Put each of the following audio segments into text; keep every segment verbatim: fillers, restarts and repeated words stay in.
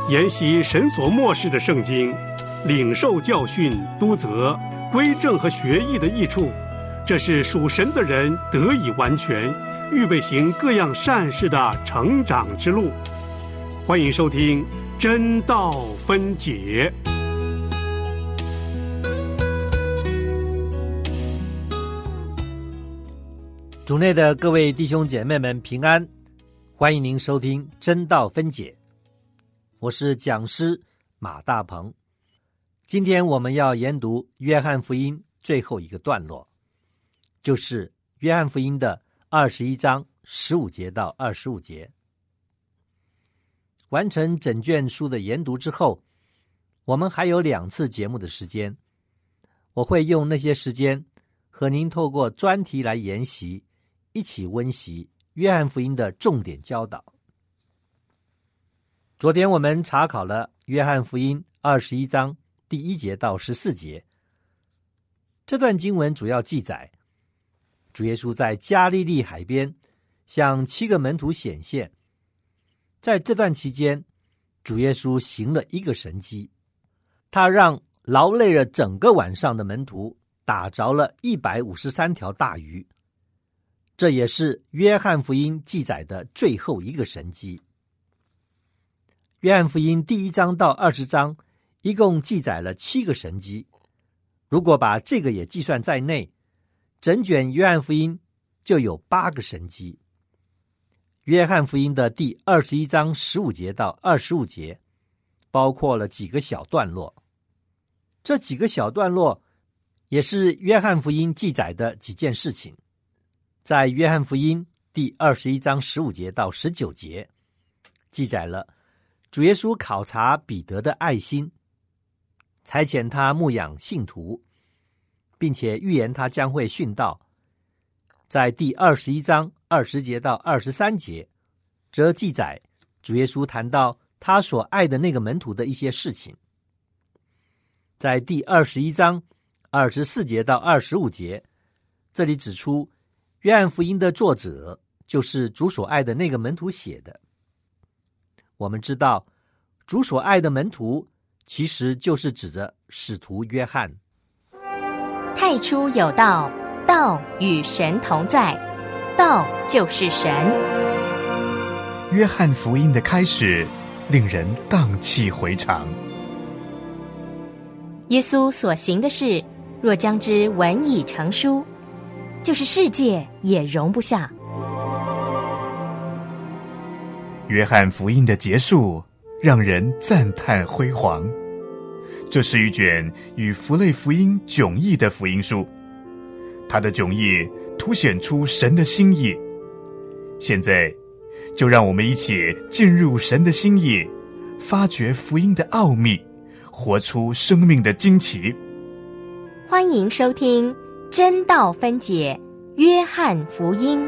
研习神所默示的圣经，领受教训、督责、归正和学艺的益处，这是属神的人得以完全，预备行各样善事的成长之路。欢迎收听真道分解。 主内的各位弟兄姐妹们平安，欢迎您收听真道分解，我是讲师马大鹏。今天我们要研读约翰福音最后一个段落，就是约翰福音的二十一章十五节到二十五节。完成整卷书的研读之后，我们还有两次节目的时间，我会用那些时间和您透过专题来研习，一起温习约翰福音的重点教导。昨天我们查考了约翰福音二十一章第一节到十四节，这段经文主要记载主耶稣在加利利海边向七个门徒显现。在这段期间，主耶稣行了一个神迹，他让劳累了整个晚上的门徒打着了一百五十三条大鱼，这也是约翰福音记载的最后一个神迹。约翰福音第一章到二十章一共记载了七个神迹，如果把这个也计算在内，整卷约翰福音就有八个神迹。约翰福音的第二十一章十五节到二十五节包括了几个小段落，这几个小段落也是约翰福音记载的几件事情。在约翰福音第二十一章十五节到十九节记载了主耶稣考察彼得的爱心，差遣他牧养信徒，并且预言他将会殉道。在第二十一章二十节到二十三节则记载主耶稣谈到他所爱的那个门徒的一些事情。在第二十一章二十四节到二十五节，这里指出约翰福音的作者就是主所爱的那个门徒写的。我们知道主所爱的门徒其实就是指着使徒约翰。 太初有道，道与神同在，道就是神。 约翰福音的开始令人荡气回肠。 耶稣所行的事，若将之文以成书，就是世界也容不下。 约翰福音的结束让人赞叹辉煌，这是一卷与符类福音迥异的福音书，它的迥异凸显出神的心意。现在就让我们一起进入神的心意，发掘福音的奥秘，活出生命的惊奇。 欢迎收听真道分解约翰福音。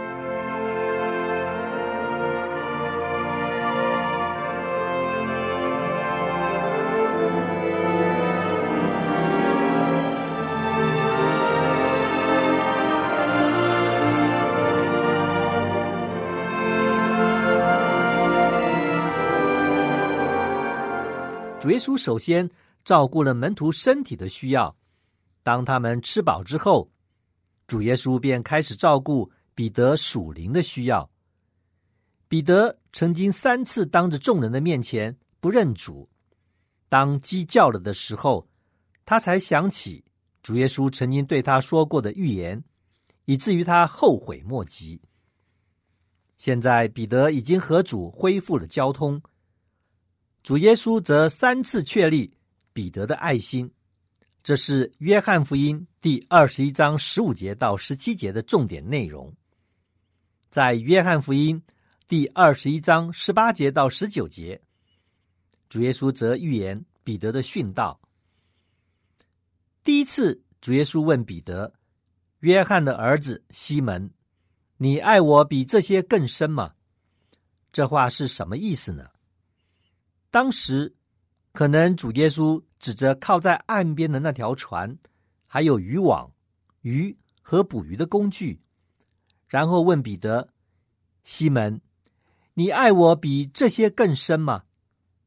主耶稣首先照顾了门徒身体的需要，当他们吃饱之后，主耶稣便开始照顾彼得属灵的需要。彼得曾经三次当着众人的面前不认主，当鸡叫了的时候，他才想起主耶稣曾经对他说过的预言，以至于他后悔莫及。现在彼得已经和主恢复了交通，主耶稣则三次确立彼得的爱心，这是约翰福音第二十一章十五节到十七节的重点内容。在约翰福音第二十一章十八节到十九节，主耶稣则预言彼得的殉道。第一次，主耶稣问彼得：约翰的儿子西门，你爱我比这些更深吗？这话是什么意思呢？当时可能主耶稣指着靠在岸边的那条船，还有渔网、鱼和捕鱼的工具，然后问彼得：西门，你爱我比这些更深吗？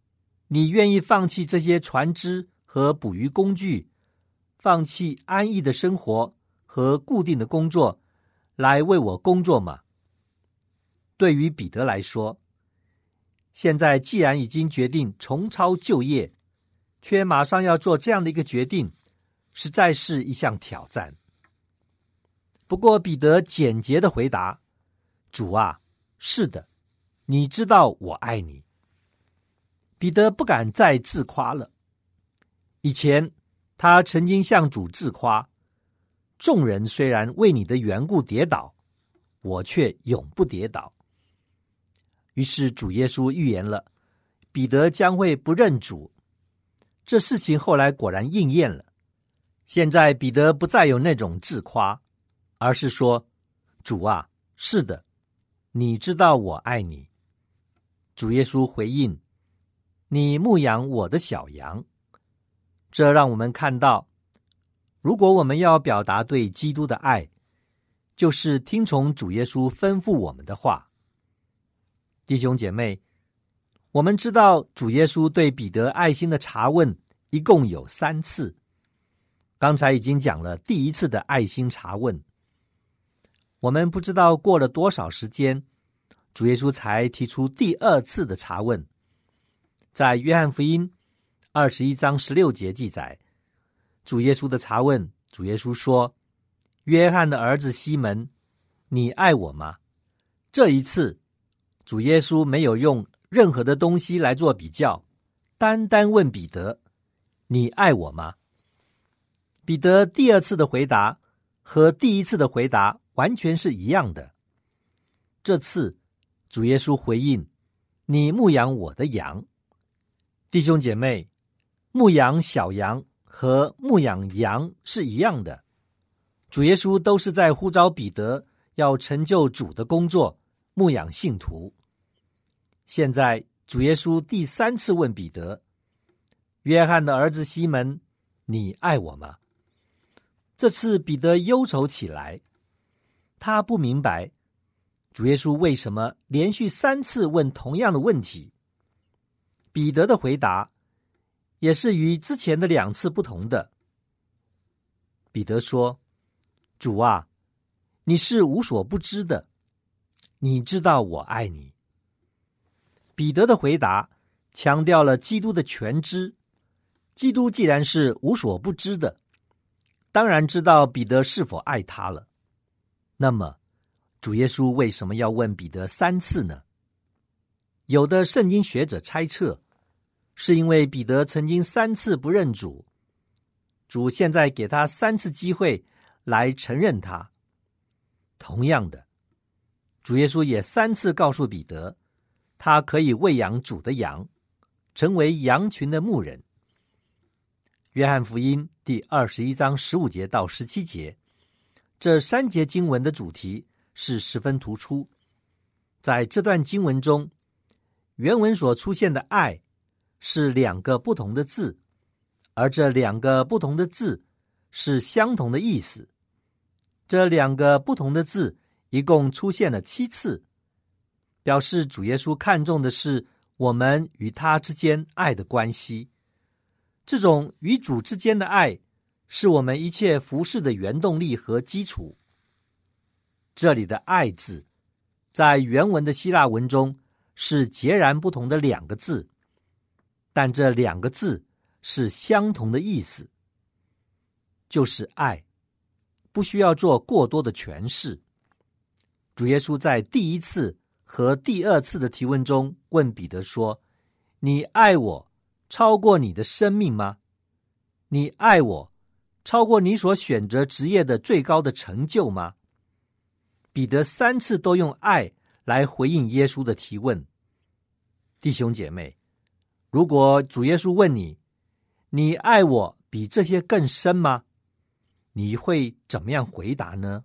你愿意放弃这些船只和捕鱼工具，放弃安逸的生活和固定的工作，来为我工作吗？对于彼得来说，现在既然已经决定重操旧业，却马上要做这样的一个决定，实在是一项挑战。不过彼得简洁的回答，主啊，是的，你知道我爱你。彼得不敢再自夸了。以前他曾经向主自夸，众人虽然为你的缘故跌倒，我却永不跌倒。于是主耶稣预言了彼得将会不认主，这事情后来果然应验了。现在彼得不再有那种自夸，而是说，主啊，是的，你知道我爱你。主耶稣回应，你牧养我的小羊。这让我们看到，如果我们要表达对基督的爱，就是听从主耶稣吩咐我们的话。弟兄姐妹，我们知道主耶稣对彼得爱心的查问一共有三次。刚才已经讲了第一次的爱心查问，我们不知道过了多少时间，主耶稣才提出第二次的查问。在约翰福音二十一章十六节记载，主耶稣的查问，主耶稣说，约翰的儿子西门，你爱我吗？这一次主耶稣没有用任何的东西来做比较，单单问彼得，你爱我吗？彼得第二次的回答和第一次的回答完全是一样的。这次主耶稣回应，你牧养我的羊。弟兄姐妹，牧养小羊和牧养羊是一样的，主耶稣都是在呼召彼得要成就主的工作，牧养信徒。现在主耶稣第三次问彼得，约翰的儿子西门，你爱我吗？这次彼得忧愁起来，他不明白主耶稣为什么连续三次问同样的问题。彼得的回答也是与之前的两次不同的。彼得说，主啊，你是无所不知的，你知道我爱你。彼得的回答强调了基督的全知，基督既然是无所不知的，当然知道彼得是否爱他了。那么主耶稣为什么要问彼得三次呢？有的圣经学者猜测，是因为彼得曾经三次不认主，主现在给他三次机会来承认他。同样的，主耶稣也三次告诉彼得，他可以喂养主的羊，成为羊群的牧人。约翰福音第二十一章十五节到十七节，这三节经文的主题是十分突出。在这段经文中，原文所出现的爱是两个不同的字，而这两个不同的字是相同的意思。这两个不同的字一共出现了七次，表示主耶稣看重的是我们与他之间爱的关系。这种与主之间的爱是我们一切服事的原动力和基础。这里的爱字在原文的希腊文中是截然不同的两个字，但这两个字是相同的意思，就是爱，不需要做过多的诠释。主耶稣在第一次和第二次的提问中问彼得说，你爱我超过你的生命吗？你爱我超过你所选择职业的最高的成就吗？彼得三次都用爱来回应耶稣的提问。弟兄姐妹，如果主耶稣问你，你爱我比这些更深吗？你会怎么样回答呢？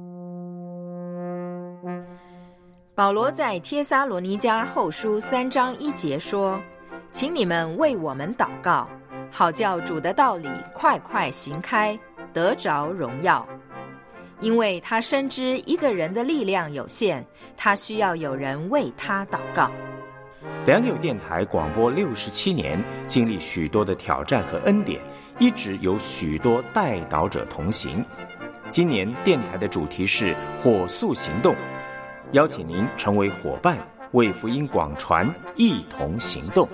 保罗在帖撒罗尼迦后书三章一节说，请你们为我们祷告，好叫主的道理快快行开，得着荣耀。因为他深知一个人的力量有限，他需要有人为他祷告。 良友电台广播六十七年，经历许多的挑战和恩典，一直有许多代祷者同行。今年电台的主题是火速行动，邀请您成为伙伴，为福音广传，一同行动。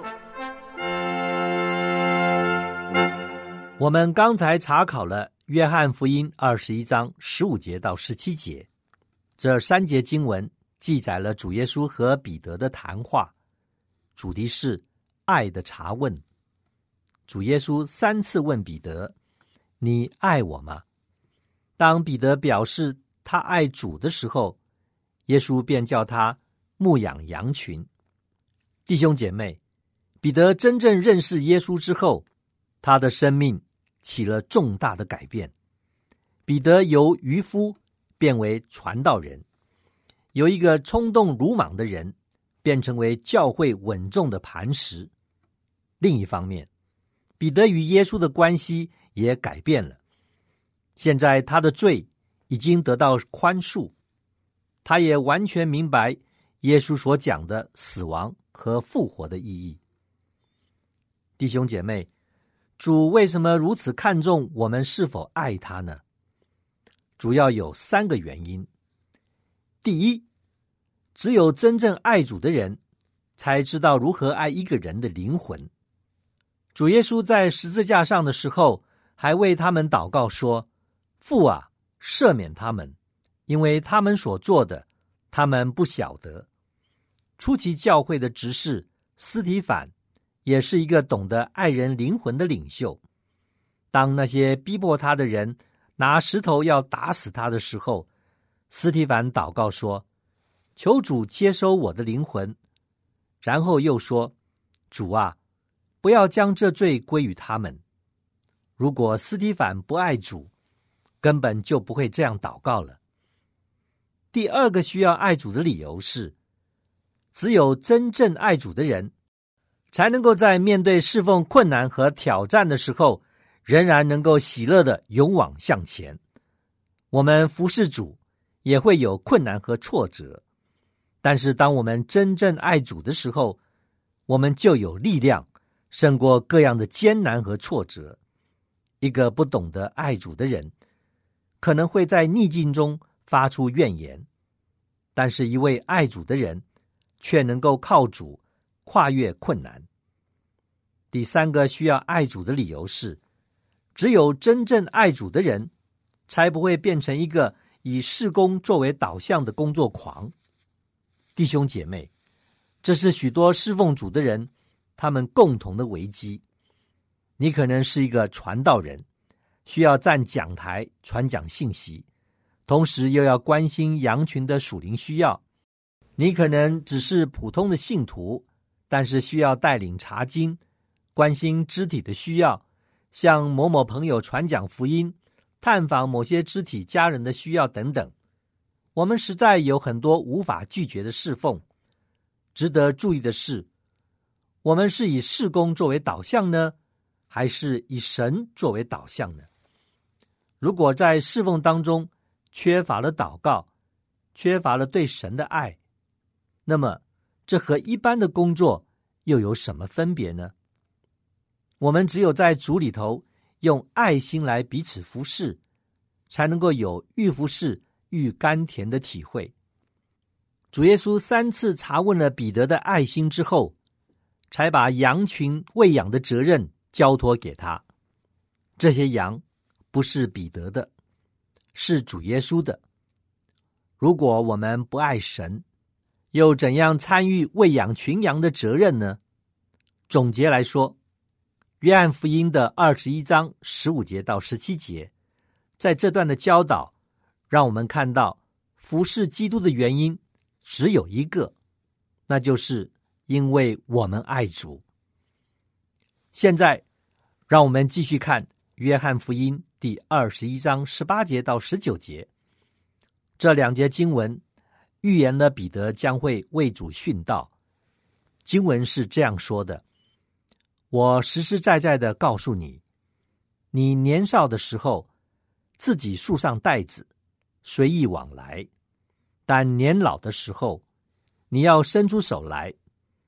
我们刚才查考了约翰福音二十一章十五节到十七节，这三节经文记载了主耶稣和彼得的谈话，主题是爱的查问。主耶稣三次问彼得：你爱我吗？当彼得表示他爱主的时候，耶稣便叫他牧养羊群。弟兄姐妹，彼得真正认识耶稣之后，他的生命起了重大的改变。彼得由渔夫变为传道人，由一个冲动鲁莽的人变成为教会稳重的磐石。另一方面，彼得与耶稣的关系也改变了。现在他的罪已经得到宽恕，他也完全明白耶稣所讲的死亡和复活的意义。弟兄姐妹，主为什么如此看重我们是否爱他呢？主要有三个原因。第一，只有真正爱主的人才知道如何爱一个人的灵魂。主耶稣在十字架上的时候还为他们祷告说：父啊，赦免他们，因为他们所做的他们不晓得。初期教会的执事司提反也是一个懂得爱人灵魂的领袖。当那些逼迫他的人拿石头要打死他的时候，司提反祷告说：求主接收我的灵魂。然后又说：主啊，不要将这罪归于他们。如果司提反不爱主，根本就不会这样祷告了。第二个需要爱主的理由是，只有真正爱主的人才能够在面对侍奉困难和挑战的时候，仍然能够喜乐地勇往向前。我们服侍主也会有困难和挫折，但是当我们真正爱主的时候，我们就有力量胜过各样的艰难和挫折。一个不懂得爱主的人可能会在逆境中发出怨言，但是一位爱主的人却能够靠主跨越困难。第三个需要爱主的理由是，只有真正爱主的人才不会变成一个以事工作为导向的工作狂。弟兄姐妹，这是许多侍奉主的人他们共同的危机。你可能是一个传道人，需要站讲台传讲信息，同时又要关心羊群的属灵需要。你可能只是普通的信徒，但是需要带领查经，关心肢体的需要，向某某朋友传讲福音，探访某些肢体家人的需要等等。我们实在有很多无法拒绝的侍奉。值得注意的是，我们是以事工作为导向呢，还是以神作为导向呢？如果在侍奉当中缺乏了祷告，缺乏了对神的爱，那么这和一般的工作又有什么分别呢？我们只有在主里头用爱心来彼此服侍，才能够有遇服侍遇甘甜的体会。主耶稣三次查问了彼得的爱心之后，才把羊群喂养的责任交托给他。这些羊不是彼得的，是主耶稣的。如果我们不爱神，又怎样参与喂养群羊的责任呢？总结来说，约翰福音的二十一章十五节到十七节，在这段的教导，让我们看到服侍基督的原因只有一个，那就是因为我们爱主。现在让我们继续看约翰福音第二十一章十八节到十九节，这两节经文预言了彼得将会为主殉道。经文是这样说的：我实实在在的告诉你，你年少的时候自己束上带子，随意往来，但年老的时候你要伸出手来，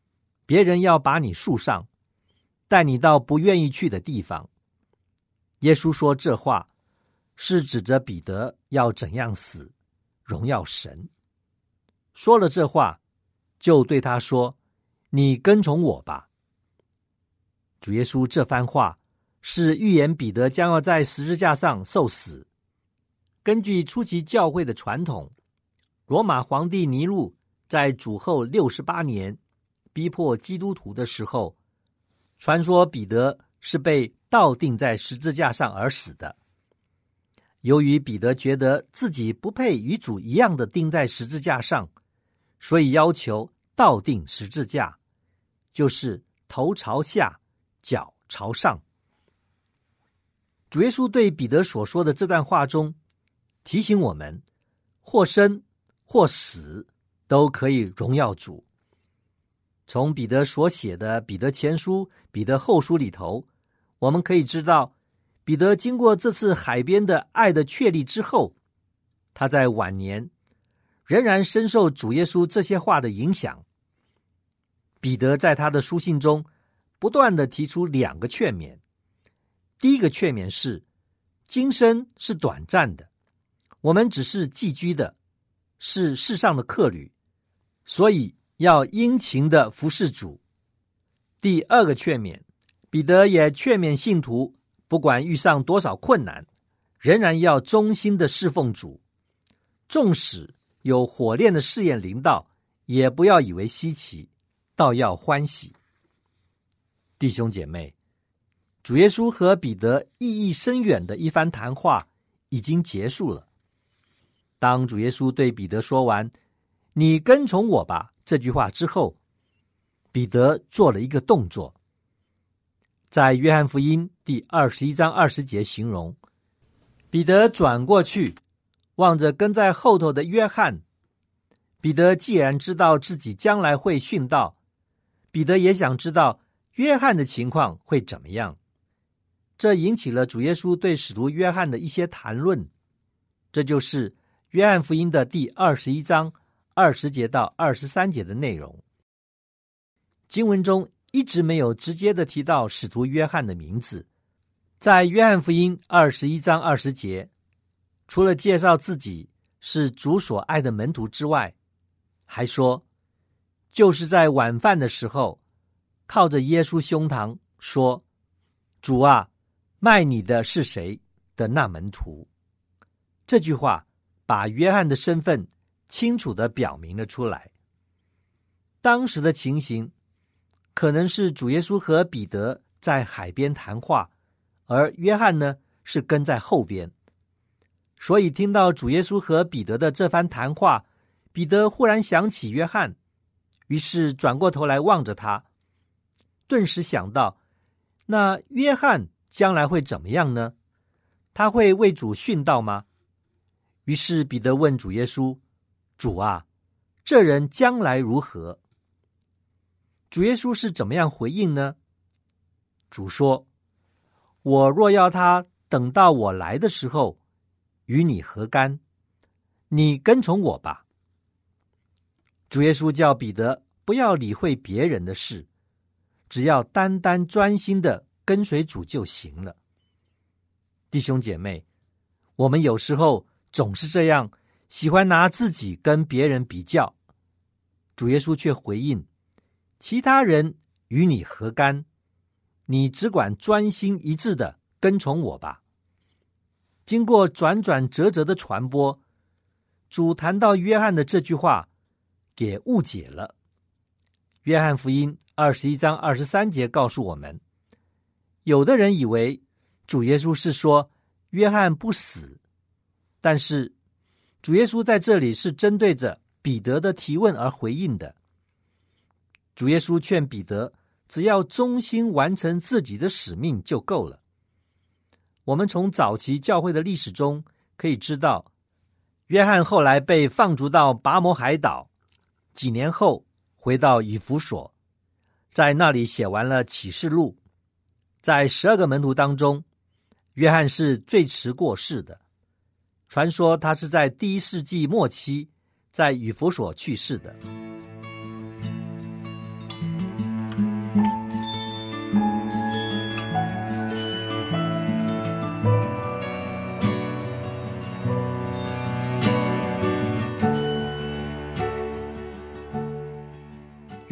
别人要把你束上，带你到不愿意去的地方。耶稣说这话是指着彼得要怎样死，荣耀神。说了这话，就对他说：你跟从我吧。主耶稣这番话是预言彼得将要在十字架上受死。根据初期教会的传统，罗马皇帝尼禄在主后六十八年逼迫基督徒的时候，传说彼得是被倒钉在十字架上而死的。由于彼得觉得自己不配与主一样的钉在十字架上，所以要求倒钉十字架，就是头朝下，脚朝上。主耶稣对彼得所说的这段话中，提醒我们，或生或死都可以荣耀主。从彼得所写的彼得前书、彼得后书里头，我们可以知道，彼得经过这次海边的爱的确立之后，他在晚年仍然深受主耶稣这些话的影响。彼得在他的书信中不断地提出两个劝勉。第一个劝勉是，今生是短暂的，我们只是寄居的，是世上的客旅，所以要殷勤的服侍主。第二个劝勉，彼得也劝勉信徒，不管遇上多少困难，仍然要忠心的侍奉主，纵使有火炼的试验临到，也不要以为稀奇，倒要欢喜。弟兄姐妹，主耶稣和彼得意义深远的一番谈话已经结束了。当主耶稣对彼得说完你跟从我吧这句话之后，彼得做了一个动作。在约翰福音第二十一章二十节形容，彼得转过去望着跟在后头的约翰。彼得既然知道自己将来会殉道，彼得也想知道约翰的情况会怎么样。这引起了主耶稣对使徒约翰的一些谈论，这就是约翰福音的第二十一章二十节到二十三节的内容。经文中一直没有直接的提到使徒约翰的名字。在约翰福音二十一章二十节，除了介绍自己是主所爱的门徒之外，还说就是在晚饭的时候，靠着耶稣胸膛说，主啊，卖你的是谁的那门徒。这句话把约翰的身份清楚地表明了出来。当时的情形可能是主耶稣和彼得在海边谈话，而约翰呢是跟在后边。所以听到主耶稣和彼得的这番谈话，彼得忽然想起约翰，于是转过头来望着他，顿时想到，那约翰将来会怎么样呢？他会为主殉道吗？于是彼得问主耶稣，主啊，这人将来如何？主耶稣是怎么样回应呢？主说，我若要他等到我来的时候，与你何干？你跟从我吧。主耶稣叫彼得不要理会别人的事，只要单单专心的跟随主就行了。弟兄姐妹，我们有时候总是这样，喜欢拿自己跟别人比较。主耶稣却回应，其他人与你何干？你只管专心一致的跟从我吧。经过转转折折的传播，主谈到约翰的这句话给误解了。约翰福音二十一章二十三节告诉我们，有的人以为主耶稣是说约翰不死，但是主耶稣在这里是针对着彼得的提问而回应的。主耶稣劝彼得只要忠心完成自己的使命就够了。我们从早期教会的历史中可以知道，约翰后来被放逐到拔摩海岛，几年后回到以弗所，在那里写完了启示录。在十二个门徒当中，约翰是最迟过世的，传说他是在第一世纪末期在以弗所去世的。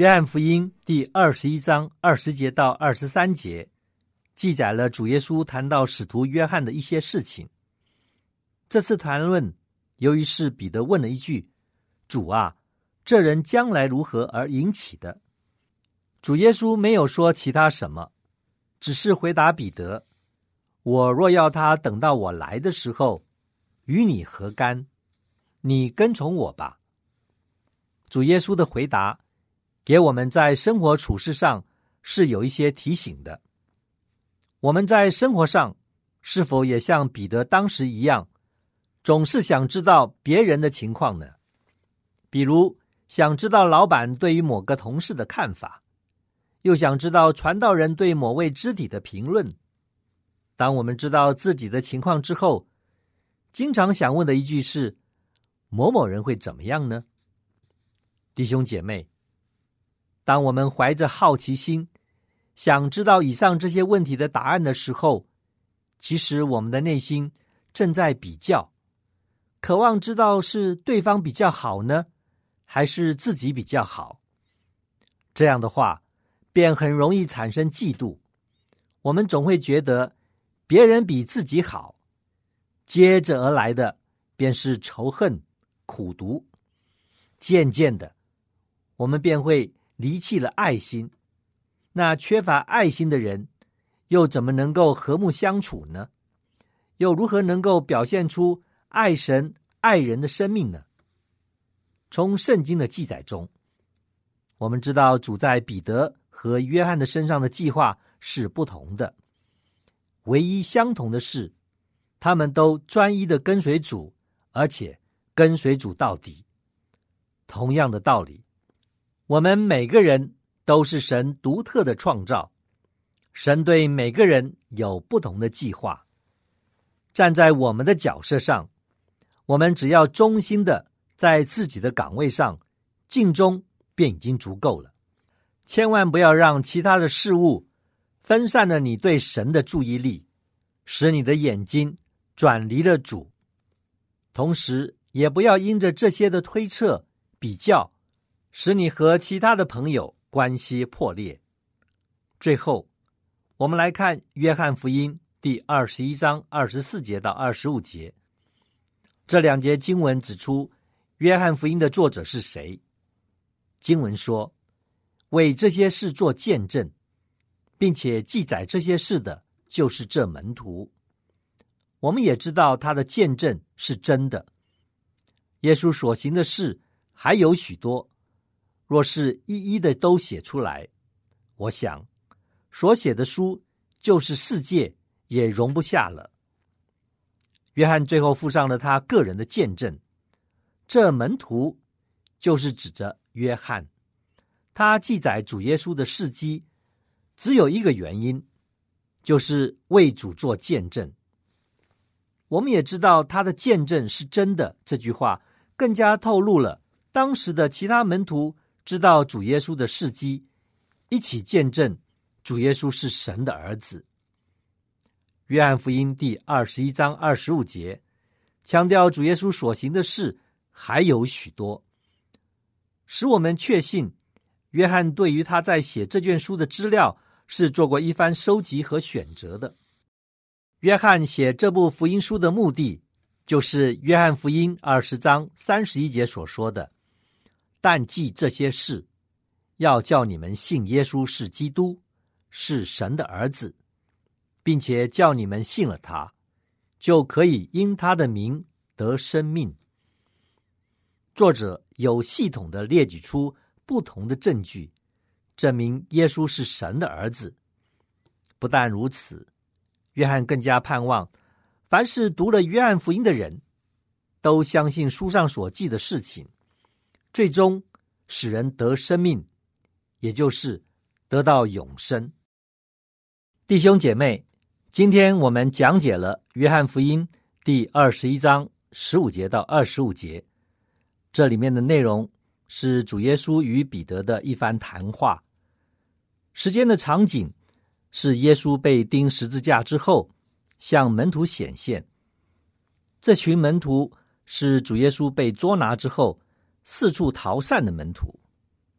约翰福音第二十一章二十节到二十三节记载了主耶稣谈到使徒约翰的一些事情。这次谈论由于是彼得问了一句：主啊，这人将来如何而引起的？主耶稣没有说其他什么，只是回答彼得：我若要他等到我来的时候，与你何干？你跟从我吧。主耶稣的回答给我们在生活处事上是有一些提醒的。我们在生活上是否也像彼得当时一样，总是想知道别人的情况呢？比如想知道老板对于某个同事的看法，又想知道传道人对某位肢体的评论。当我们知道自己的情况之后，经常想问的一句是：某某人会怎么样呢？弟兄姐妹，当我们怀着好奇心想知道以上这些问题的答案的时候，其实我们的内心正在比较，渴望知道是对方比较好呢，还是自己比较好。这样的话便很容易产生嫉妒，我们总会觉得别人比自己好，接着而来的便是仇恨、苦毒。渐渐的，我们便会离弃了爱心。那缺乏爱心的人又怎么能够和睦相处呢？又如何能够表现出爱神爱人的生命呢？从圣经的记载中，我们知道主在彼得和约翰的身上的计划是不同的，唯一相同的是他们都专一的跟随主，而且跟随主到底。同样的道理，我们每个人都是神独特的创造，神对每个人有不同的计划。站在我们的角色上，我们只要忠心的在自己的岗位上尽忠，便已经足够了。千万不要让其他的事物分散了你对神的注意力，使你的眼睛转离了主。同时也不要因着这些的推测比较，使你和其他的朋友关系破裂。最后，我们来看约翰福音第二十一章二十四节到二十五节。这两节经文指出约翰福音的作者是谁。经文说，为这些事做见证，并且记载这些事的就是这门徒。我们也知道他的见证是真的。耶稣所行的事还有许多，若是一一的都写出来，我想所写的书就是世界也容不下了。约翰最后附上了他个人的见证，这门徒就是指着约翰。他记载主耶稣的事迹只有一个原因，就是为主做见证。我们也知道他的见证是真的，这句话更加透露了当时的其他门徒知道主耶稣的事迹，一起见证主耶稣是神的儿子。约翰福音第二十一章二十五节强调主耶稣所行的事还有许多，使我们确信约翰对于他在写这卷书的资料是做过一番收集和选择的。约翰写这部福音书的目的，就是约翰福音二十章三十一节所说的：但记这些事，要叫你们信耶稣是基督，是神的儿子，并且叫你们信了他，就可以因他的名得生命。作者有系统地列举出不同的证据，证明耶稣是神的儿子。不但如此，约翰更加盼望凡是读了约翰福音的人都相信书上所记的事情，最终使人得生命，也就是得到永生。弟兄姐妹，今天我们讲解了约翰福音第二十一章十五节到二十五节，这里面的内容是主耶稣与彼得的一番谈话。时间的场景是耶稣被钉十字架之后向门徒显现，这群门徒是主耶稣被捉拿之后四处逃散的门徒。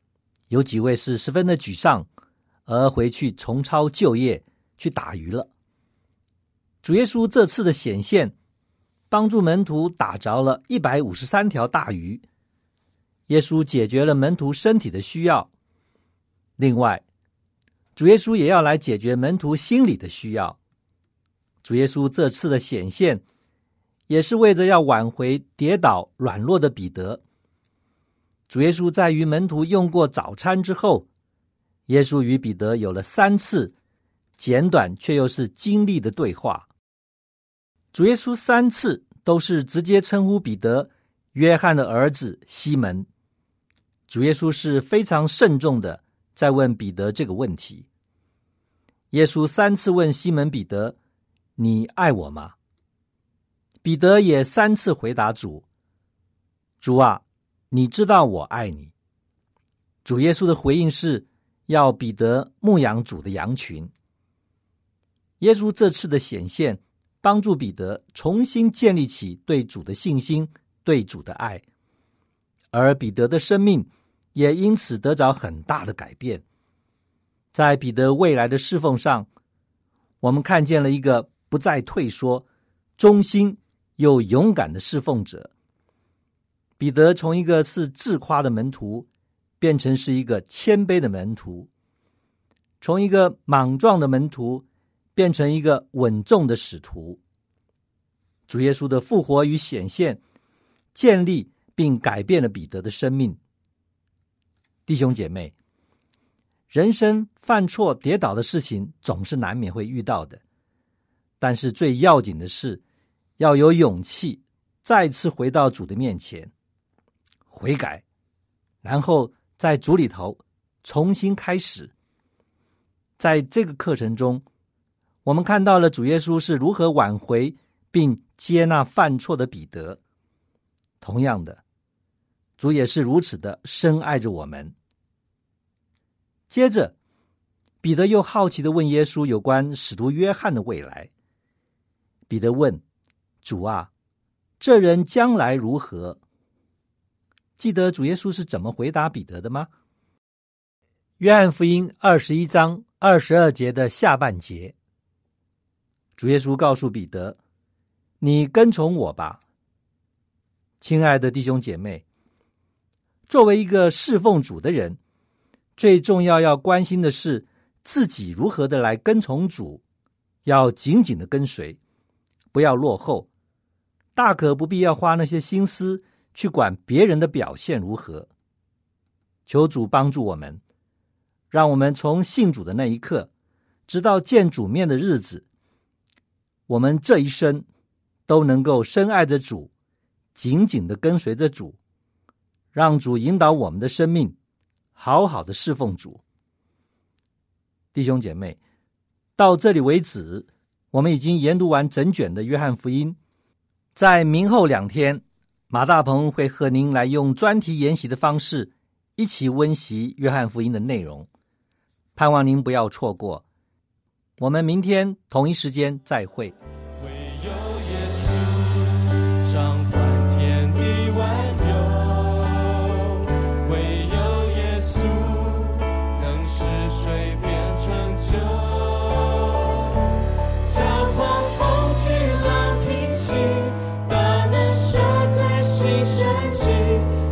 有几位是十分的沮丧，而回去重操旧业去打鱼了。主耶稣这次的显现，帮助门徒打着了一百五十三条大鱼。耶稣解决了门徒身体的需要，另外主耶稣也要来解决门徒心理的需要。主耶稣这次的显现也是为着要挽回跌倒软弱的彼得。主耶稣在与门徒用过早餐之后，耶稣与彼得有了三次简短却又是精力的对话。主耶稣三次都是直接称呼彼得约翰的儿子西门。主耶稣是非常慎重的在问彼得这个问题。耶稣三次问西门彼得，你爱我吗？彼得也三次回答主，主啊，你知道我爱你。主耶稣的回应是要彼得牧养主的羊群。耶稣这次的显现帮助彼得重新建立起对主的信心，对主的爱，而彼得的生命也因此得着很大的改变。在彼得未来的侍奉上，我们看见了一个不再退缩、忠心又勇敢的侍奉者。彼得从一个是自夸的门徒，变成是一个谦卑的门徒；从一个莽撞的门徒，变成一个稳重的使徒。主耶稣的复活与显现，建立并改变了彼得的生命。弟兄姐妹，人生犯错跌倒的事情总是难免会遇到的，但是最要紧的是要有勇气再次回到主的面前悔改，然后在主里头重新开始。在这个课程中，我们看到了主耶稣是如何挽回并接纳犯错的彼得。同样的，主也是如此的深爱着我们。接着，彼得又好奇地问耶稣有关使徒约翰的未来。彼得问，主啊，这人将来如何？记得主耶稣是怎么回答彼得的吗？约翰福音二十一章二十二节的下半节，主耶稣告诉彼得，你跟从我吧。亲爱的弟兄姐妹，作为一个侍奉主的人，最重要要关心的是自己如何的来跟从主，要紧紧的跟随，不要落后，大可不必要花那些心思去管别人的表现如何。求主帮助我们，让我们从信主的那一刻直到见主面的日子，我们这一生都能够深爱着主，紧紧的跟随着主，让主引导我们的生命，好好的侍奉主。弟兄姐妹，到这里为止，我们已经研读完整卷的约翰福音。在明后两天，马大鹏会和您来用专题研习的方式一起温习约翰福音的内容，盼望您不要错过。我们明天同一时间再会。 唯有耶稣掌管天地万有，唯有耶稣能使水变成酒，叫狂风巨浪平息，大能赦罪新生机。